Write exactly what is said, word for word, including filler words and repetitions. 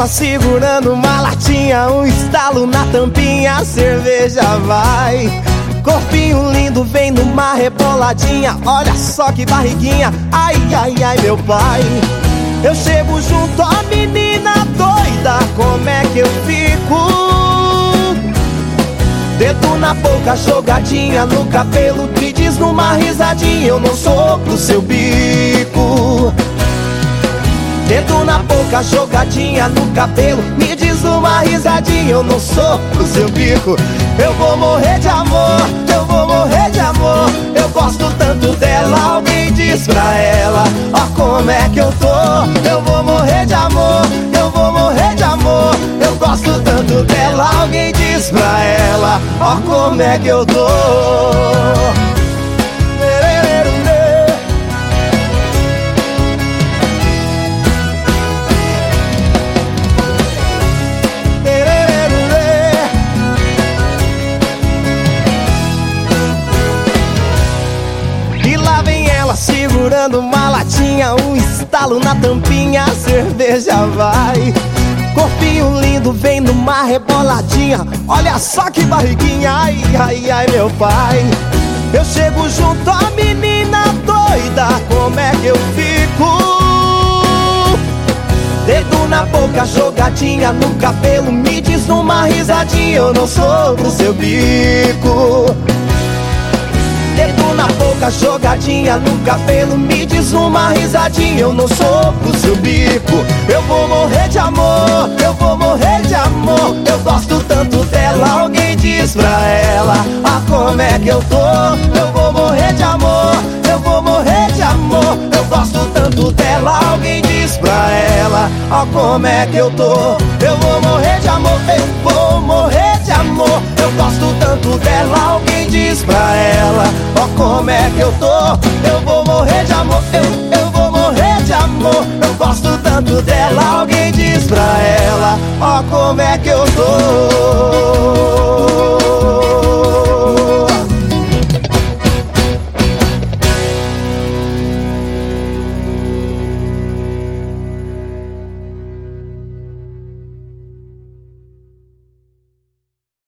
ela segurando uma latinha, um estalo na tampinha, a cerveja vai. Corpinho lindo, vem numa reboladinha, olha só que barriguinha, ai, ai, ai, meu pai. Eu chego junto à menina doida, como é que eu fico? Dedo na boca, jogadinha no cabelo, me diz numa risadinha, eu não sou pro seu bico. Dedo na boca, jogadinha no cabelo, me diz numa risadinha, eu não sou pro seu bico. Eu vou morrer de amor, eu vou morrer de amor, eu gosto tanto dela, alguém diz pra ela, ó como é que eu tô. Eu vou morrer de amor, eu vou morrer de amor, eu gosto tanto dela, alguém diz pra ela, ó como é que eu tô. Segurando uma latinha, um estalo na tampinha, a cerveja vai. Corpinho lindo, vem numa reboladinha, olha só que barriguinha, ai, ai, ai, meu pai. Eu chego junto à menina doida, como é que eu fico? Dedo na boca, jogadinha no cabelo, me diz numa risadinha, eu não sou pro seu bico. Dedo na boca, jogadinha no cabelo, me diz uma risadinha, eu não sou pro seu bico. Eu vou morrer de amor, eu vou morrer de amor, eu gosto tanto dela, alguém diz pra ela, ah como é que eu tô. Eu vou morrer de amor, eu vou morrer de amor, eu gosto tanto dela, alguém diz pra ela, ah como é que eu tô. Eu vou morrer de amor, eu vou morrer de amor, eu gosto tanto dela, alguém diz pra ela, ó como é que eu tô. Eu vou morrer de amor, eu, eu vou morrer de amor, eu gosto tanto dela, alguém diz pra ela, ó como é que eu tô.